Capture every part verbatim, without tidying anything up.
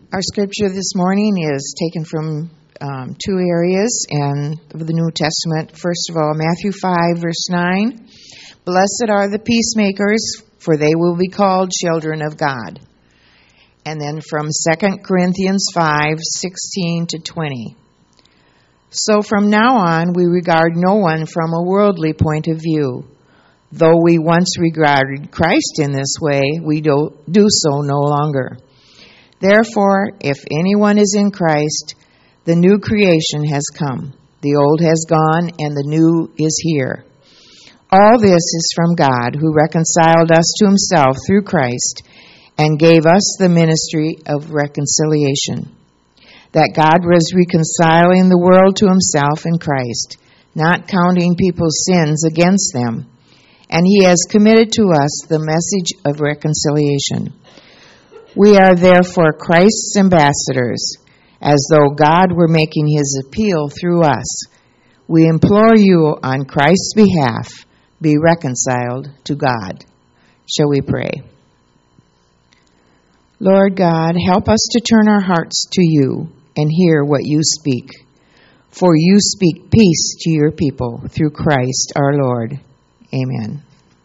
Our scripture this morning is taken from um, two areas and of the New Testament. First of all, Matthew five, verse nine. Blessed are the peacemakers, for they will be called children of God. And then from Second Corinthians five, sixteen to twenty. So from now on, we regard no one from a worldly point of view. Though we once regarded Christ in this way, we do, do so no longer. Therefore, if anyone is in Christ, the new creation has come. The old has gone, and the new is here. All this is from God, who reconciled us to himself through Christ and gave us the ministry of reconciliation. That God was reconciling the world to himself in Christ, not counting people's sins against them. And he has committed to us the message of reconciliation. We are therefore Christ's ambassadors, as though God were making his appeal through us. We implore you on Christ's behalf, be reconciled to God. Shall we pray? Lord God, help us to turn our hearts to you and hear what you speak. For you speak peace to your people through Christ our Lord. Amen.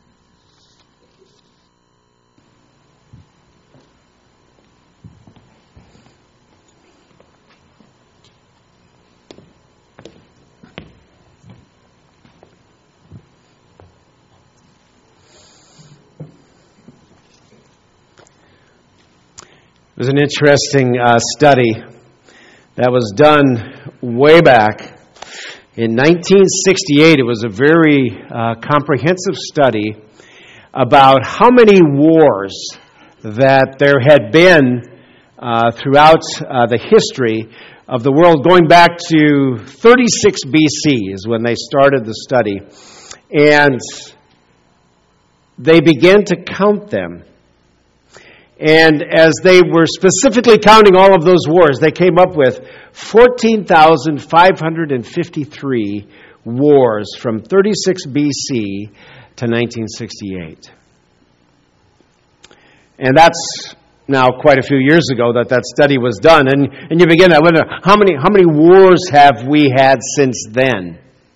It was an interesting uh, study that was done way back in nineteen sixty-eight. It was a very uh, comprehensive study about how many wars that there had been uh, throughout uh, the history of the world, going back to thirty-six B C is when they started the study. And they began to count them. And as they were specifically counting all of those wars, they came up with fourteen thousand five hundred fifty-three wars from thirty-six B C to nineteen sixty-eight. And that's now quite a few years ago that that study was done. And, and you begin to wonder, how many, how many wars have we had since then?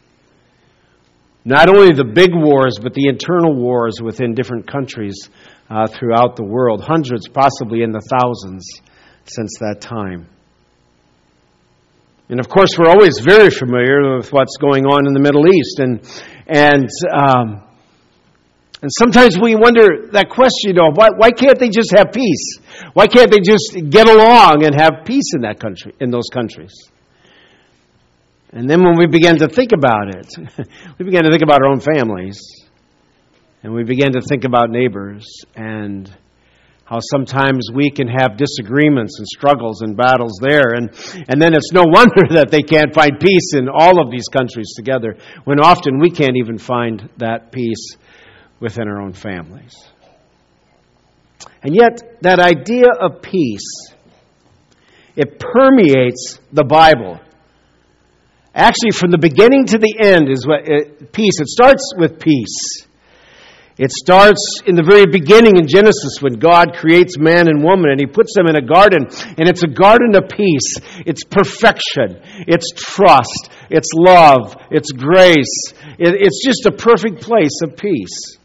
Not only the big wars, but the internal wars within different countries uh, throughout the world. Hundreds, possibly in the thousands, since that time. And of course, we're always very familiar with what's going on in the Middle East. And and um, and sometimes we wonder that question, you know, why, why can't they just have peace? Why can't they just get along and have peace in that country, in those countries? And then when we began to think about it, we began to think about our own families. And we began to think about neighbors and how sometimes we can have disagreements and struggles and battles there. And, and then it's no wonder that they can't find peace in all of these countries together, when often we can't even find that peace within our own families. And yet, that idea of peace, it permeates the Bible. Actually, from the beginning to the end is what it, peace. It starts with peace. It starts in the very beginning in Genesis when God creates man and woman and he puts them in a garden. And it's a garden of peace. It's perfection. It's trust. It's love. It's grace. It, it's just a perfect place of peace.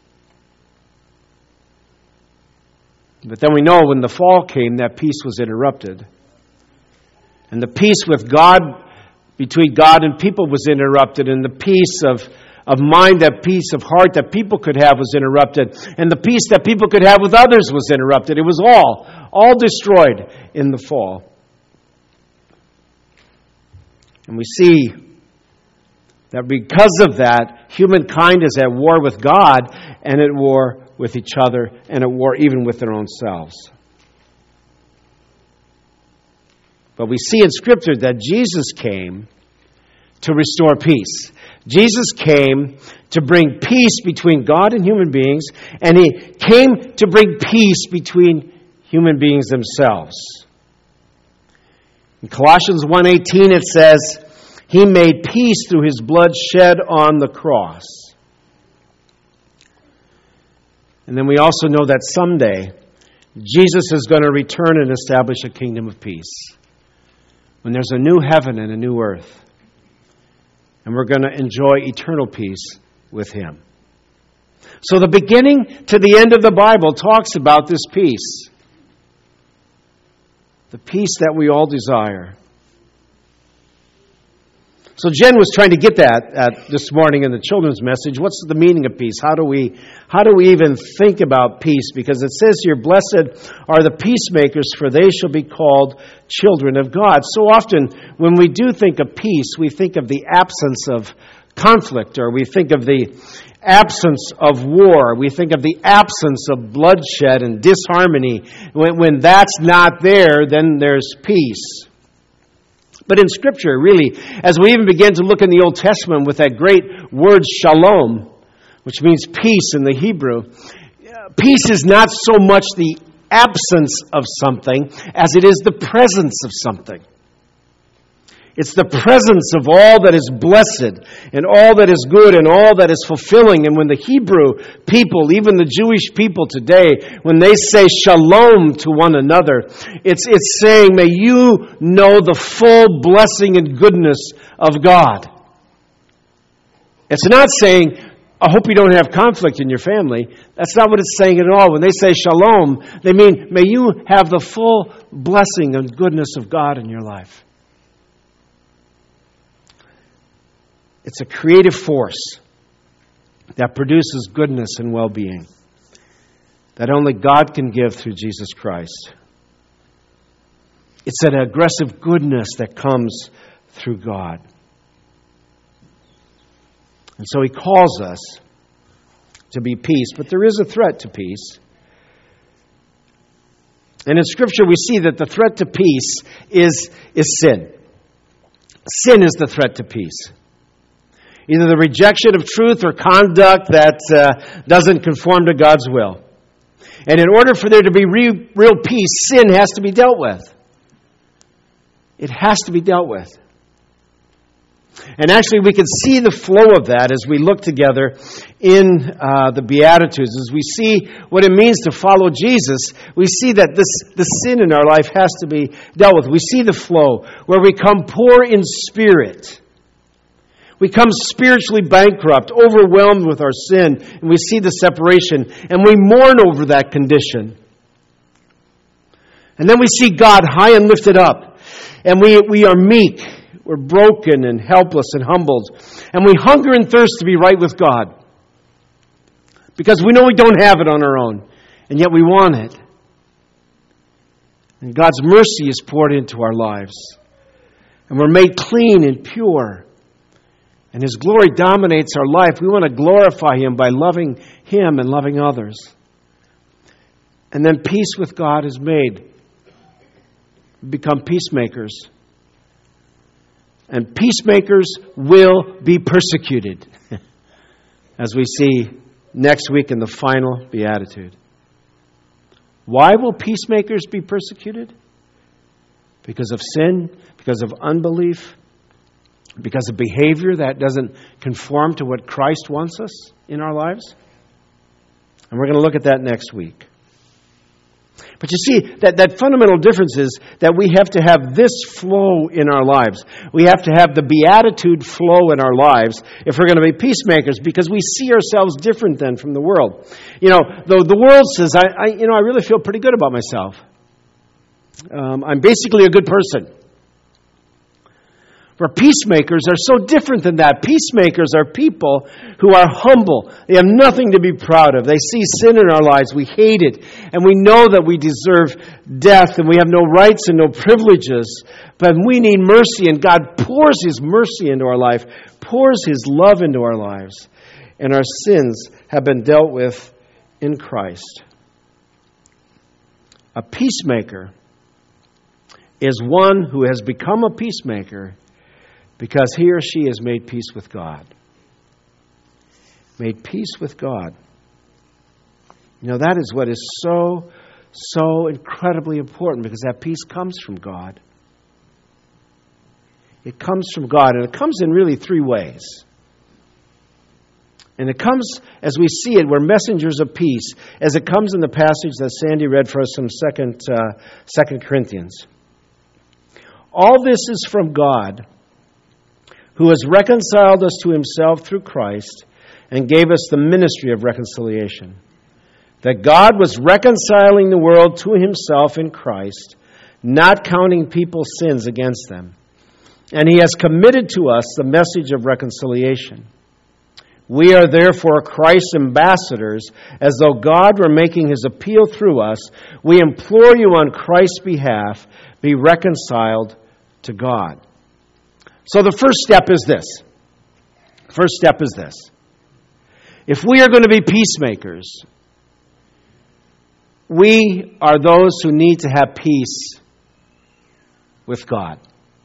But then we know when the fall came, that peace was interrupted. And the peace with God, between God and people, was interrupted. And the peace of of mind, that peace of heart that people could have was interrupted. And the peace that people could have with others was interrupted. It was all, all destroyed in the fall. And we see that because of that, humankind is at war with God and at war with each other and at war even with their own selves. But we see in Scripture that Jesus came to restore peace. Jesus came to bring peace between God and human beings, and he came to bring peace between human beings themselves. In Colossians one eighteen it says, he made peace through his blood shed on the cross. And then we also know that someday Jesus is going to return and establish a kingdom of peace. When there's a new heaven and a new earth. And we're going to enjoy eternal peace with Him. So the beginning to the end of the Bible talks about this peace. The peace that we all desire. So Jen was trying to get that at this morning in the children's message. What's the meaning of peace? How do we how do we even think about peace? Because it says here, blessed are the peacemakers, for they shall be called children of God. So often when we do think of peace, we think of the absence of conflict, or we think of the absence of war. We think of the absence of bloodshed and disharmony. When, when that's not there, then there's peace. But in Scripture, really, as we even begin to look in the Old Testament with that great word shalom, which means peace in the Hebrew, peace is not so much the absence of something as it is the presence of something. It's the presence of all that is blessed and all that is good and all that is fulfilling. And when the Hebrew people, even the Jewish people today, when they say shalom to one another, it's, it's saying, may you know the full blessing and goodness of God. It's not saying, I hope you don't have conflict in your family. That's not what it's saying at all. When they say shalom, they mean, may you have the full blessing and goodness of God in your life. It's a creative force that produces goodness and well-being that only God can give through Jesus Christ. It's an aggressive goodness that comes through God. And so He calls us to be peace, but there is a threat to peace. And in Scripture we see that the threat to peace is, is sin. Sin is the threat to peace. Either the rejection of truth or conduct that uh, doesn't conform to God's will. And in order for there to be re- real peace, sin has to be dealt with. It has to be dealt with. And actually we can see the flow of that as we look together in uh, the Beatitudes. As we see what it means to follow Jesus, we see that this the sin in our life has to be dealt with. We see the flow where we come poor in spirit. We come spiritually bankrupt, overwhelmed with our sin, and we see the separation, and we mourn over that condition. And then we see God high and lifted up, and we, we are meek, we're broken and helpless and humbled, and we hunger and thirst to be right with God, because we know we don't have it on our own, and yet we want it. And God's mercy is poured into our lives, and we're made clean and pure. And His glory dominates our life. We want to glorify Him by loving Him and loving others. And then peace with God is made. We become peacemakers. And peacemakers will be persecuted, as we see next week in the final beatitude. Why will peacemakers be persecuted? Because of sin, because of unbelief, because of behavior that doesn't conform to what Christ wants us in our lives. And we're going to look at that next week. But you see, that, that fundamental difference is that we have to have this flow in our lives. We have to have the beatitude flow in our lives if we're going to be peacemakers, because we see ourselves different then from the world. You know, the, the world says, I, I, you know, I really feel pretty good about myself. Um, I'm basically a good person. For peacemakers are so different than that. Peacemakers are people who are humble. They have nothing to be proud of. They see sin in our lives. We hate it. And we know that we deserve death and we have no rights and no privileges. But we need mercy, and God pours His mercy into our life, pours His love into our lives. And our sins have been dealt with in Christ. A peacemaker is one who has become a peacemaker because he or she has made peace with God. Made peace with God. You know, that is what is so, so incredibly important, because that peace comes from God. It comes from God, and it comes in really three ways. And it comes, as we see it, we're messengers of peace, as it comes in the passage that Sandy read for us from Second uh, Second Corinthians. All this is from God, who has reconciled us to himself through Christ and gave us the ministry of reconciliation. That God was reconciling the world to himself in Christ, not counting people's sins against them. And he has committed to us the message of reconciliation. We are therefore Christ's ambassadors, as though God were making his appeal through us. We implore you on Christ's behalf, be reconciled to God. So the first step is this. First step is this. If we are going to be peacemakers, we are those who need to have peace with God.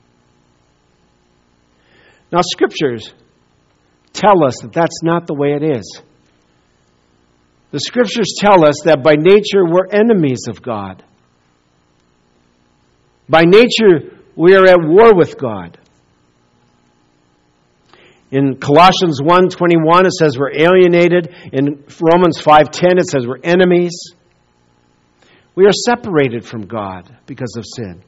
Now, Scriptures tell us that that's not the way it is. The Scriptures tell us that by nature we're enemies of God. By nature we are at war with God. In Colossians one twenty-one it says we're alienated. In Romans five ten it says we're enemies. We are separated from God because of sin.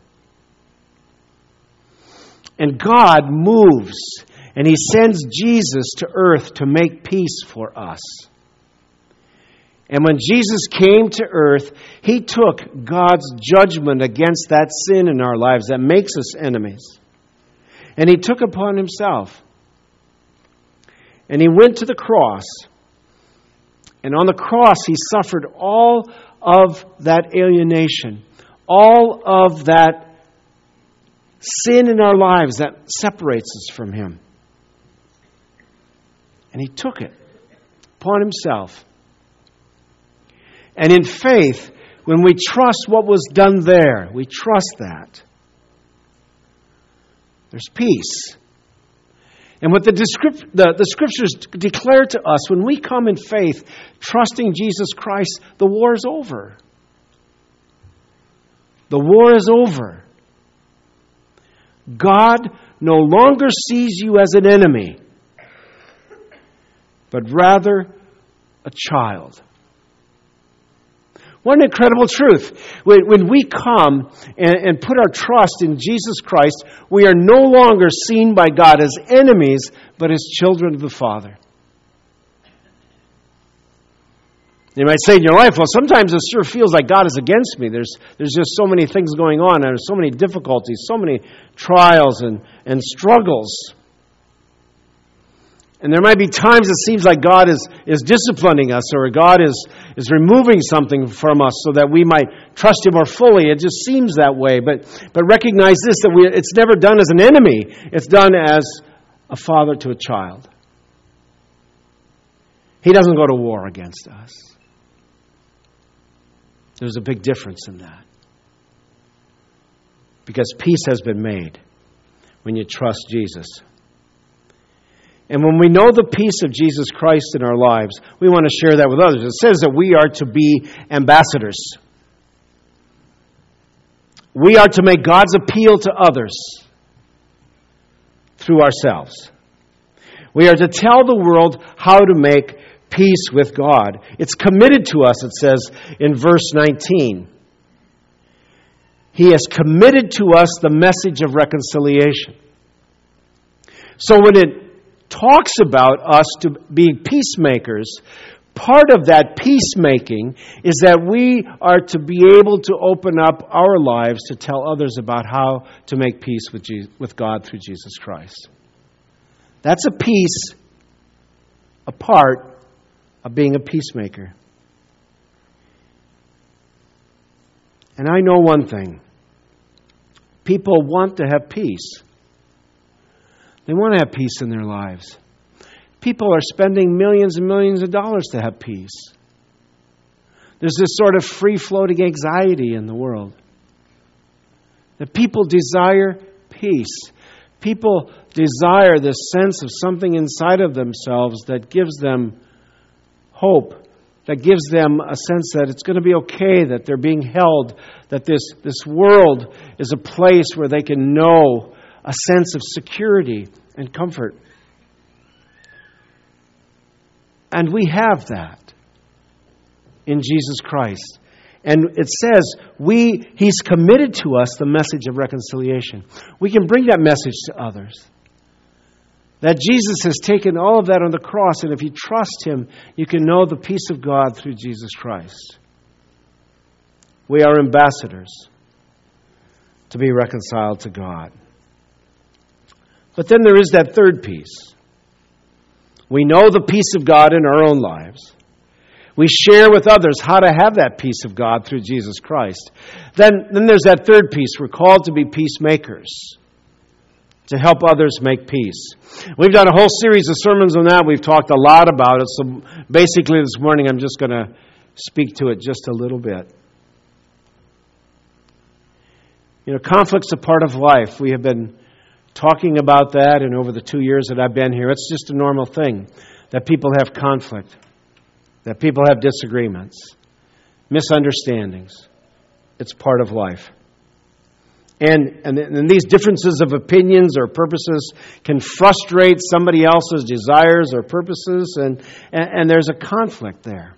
And God moves and he sends Jesus to earth to make peace for us. And when Jesus came to earth, he took God's judgment against that sin in our lives that makes us enemies. And he took upon himself. And he went to the cross. And on the cross, he suffered all of that alienation, all of that sin in our lives that separates us from him. And he took it upon himself. And in faith, when we trust what was done there, we trust that, there's peace. And what the, descript- the, the Scriptures declare to us, when we come in faith, trusting Jesus Christ, the war is over. The war is over. God no longer sees you as an enemy, but rather a child. What an incredible truth. When, when we come and, and put our trust in Jesus Christ, we are no longer seen by God as enemies, but as children of the Father. You might say in your life, well, sometimes it sure feels like God is against me. There's, there's just so many things going on. There's so many difficulties, so many trials and, and struggles. And there might be times it seems like God is, is disciplining us, or God is, is removing something from us so that we might trust him more fully. It just seems that way. But, but recognize this, that we, it's never done as an enemy. It's done as a father to a child. He doesn't go to war against us. There's a big difference in that. Because peace has been made when you trust Jesus. And when we know the peace of Jesus Christ in our lives, we want to share that with others. It says that we are to be ambassadors. We are to make God's appeal to others through ourselves. We are to tell the world how to make peace with God. It's committed to us, it says in verse nineteen. He has committed to us the message of reconciliation. So when it talks about us to be peacemakers, part of that peacemaking is that we are to be able to open up our lives to tell others about how to make peace with Jesus, with God through Jesus Christ. That's a piece, a part of being a peacemaker. And I know one thing. People want to have peace. They want to have peace in their lives. People are spending millions and millions of dollars to have peace. There's this sort of free-floating anxiety in the world. That people desire peace. People desire this sense of something inside of themselves that gives them hope, that gives them a sense that it's going to be okay, that they're being held, that this, this world is a place where they can know a sense of security and comfort. And we have that in Jesus Christ. And it says we He's committed to us the message of reconciliation. We can bring that message to others. That Jesus has taken all of that on the cross, and if you trust Him, you can know the peace of God through Jesus Christ. We are ambassadors to be reconciled to God. But then there is that third piece. We know the peace of God in our own lives. We share with others how to have that peace of God through Jesus Christ. Then, then there's that third piece. We're called to be peacemakers, to help others make peace. We've done a whole series of sermons on that. We've talked a lot about it. So basically this morning I'm just going to speak to it just a little bit. You know, conflict's a part of life. We have been talking about that, and over the two years that I've been here, it's just a normal thing that people have conflict, that people have disagreements, misunderstandings. It's part of life. And, and, and these differences of opinions or purposes can frustrate somebody else's desires or purposes, and, and, and there's a conflict there.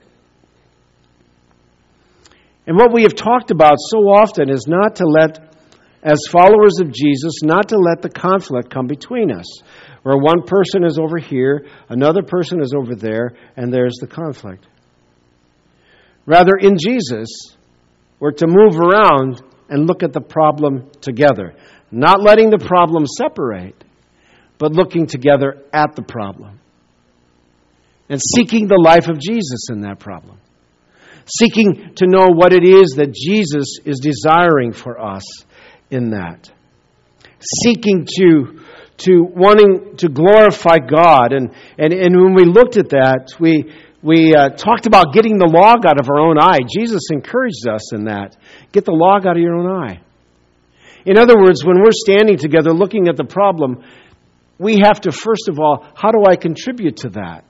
And what we have talked about so often is not to let, as followers of Jesus, not to let the conflict come between us, where one person is over here, another person is over there, and there's the conflict. Rather, in Jesus, we're to move around and look at the problem together. Not letting the problem separate, but looking together at the problem. And seeking the life of Jesus in that problem. Seeking to know what it is that Jesus is desiring for us in that. Seeking to, to wanting to glorify God. And, and, and when we looked at that, we, we uh, talked about getting the log out of our own eye. Jesus encouraged us in that. Get the log out of your own eye. In other words, when we're standing together looking at the problem, we have to, first of all, how do I contribute to that?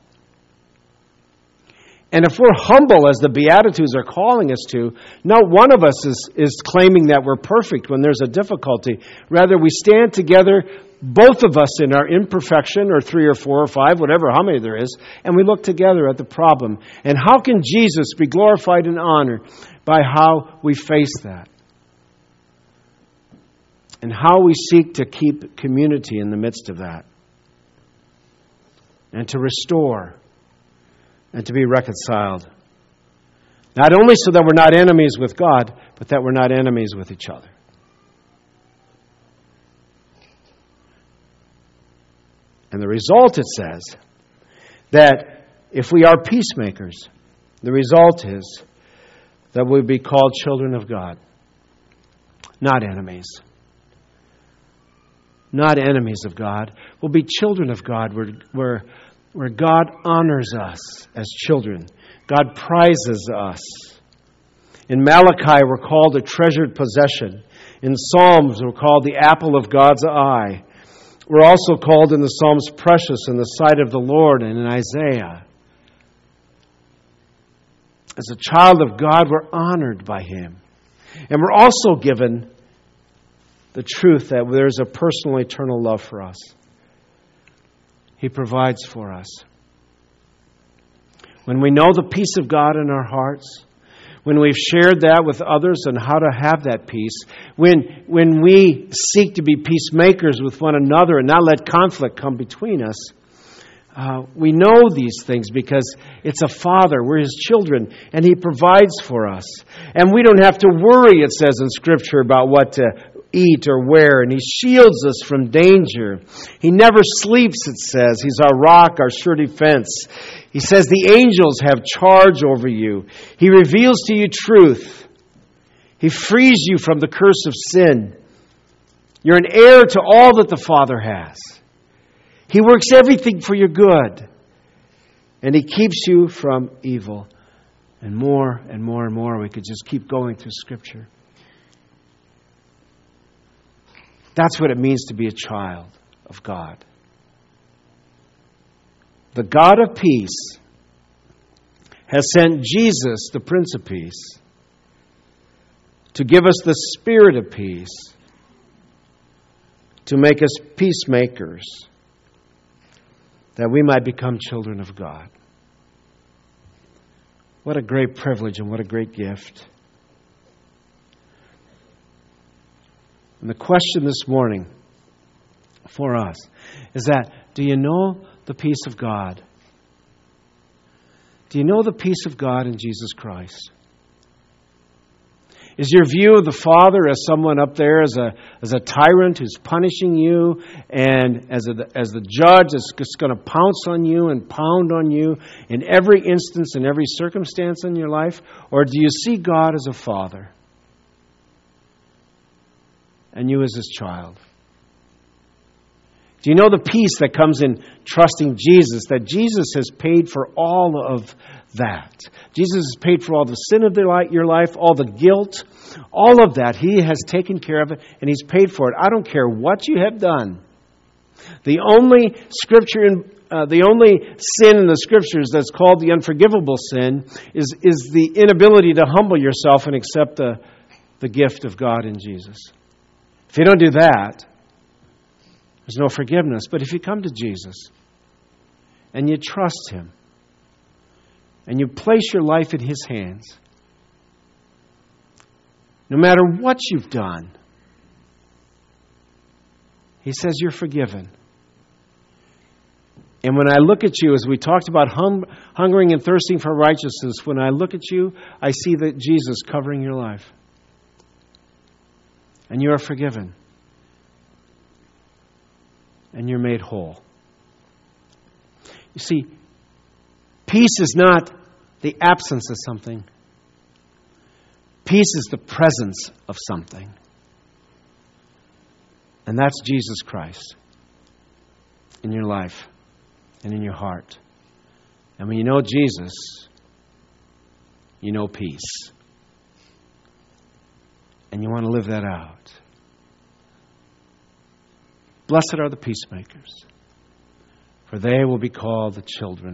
And if we're humble, as the Beatitudes are calling us to, not one of us is, is claiming that we're perfect when there's a difficulty. Rather, we stand together, both of us in our imperfection, or three or four or five, whatever, how many there is, and we look together at the problem. And how can Jesus be glorified and honored? By how we face that. And how we seek to keep community in the midst of that. And to restore. And to be reconciled. Not only so that we're not enemies with God, but that we're not enemies with each other. And the result, it says, that if we are peacemakers, the result is that we'll be called children of God. Not enemies. Not enemies of God. We'll be children of God. We're, we're Where God honors us as children. God prizes us. In Malachi, we're called a treasured possession. In Psalms, we're called the apple of God's eye. We're also called in the Psalms precious in the sight of the Lord, and in Isaiah. As a child of God, we're honored by Him. And we're also given the truth that there's a personal, eternal love for us. He provides for us. When we know the peace of God in our hearts, when we've shared that with others and how to have that peace, when, when we seek to be peacemakers with one another and not let conflict come between us, uh, we know these things because it's a Father. We're His children, and He provides for us. And we don't have to worry, it says in Scripture, about what to eat or wear, and He shields us from danger. He never sleeps, it says. He's our rock, our sure defense. He says the angels have charge over you. He reveals to you truth. He frees you from the curse of sin. You're an heir to all that the Father has. He works everything for your good. And He keeps you from evil. And more and more and more. We could just keep going through Scripture. That's what it means to be a child of God. The God of peace has sent Jesus, the Prince of Peace, to give us the Spirit of peace, to make us peacemakers, that we might become children of God. What a great privilege and what a great gift. And the question this morning for us is that, do you know the peace of God? Do you know the peace of God in Jesus Christ? Is your view of the Father as someone up there, as a as a tyrant who's punishing you, and as a, as the judge that's just going to pounce on you and pound on you in every instance and every circumstance in your life? Or do you see God as a Father and you as His child? Do you know the peace that comes in trusting Jesus, that Jesus has paid for all of that? Jesus has paid for all the sin of your life, all the guilt, all of that. He has taken care of it, and He's paid for it. I don't care what you have done. The only scripture, in, uh, the only sin in the Scriptures that's called the unforgivable sin is, is the inability to humble yourself and accept the, the gift of God in Jesus. If you don't do that, there's no forgiveness. But if you come to Jesus and you trust Him and you place your life in His hands, no matter what you've done, He says you're forgiven. And when I look at you, as we talked about hum- hungering and thirsting for righteousness, when I look at you, I see that Jesus covering your life. And you are forgiven. And you're made whole. You see, peace is not the absence of something. Peace is the presence of something. And that's Jesus Christ in your life and in your heart. And when you know Jesus, you know peace. And you want to live that out. Blessed are the peacemakers, for they will be called the children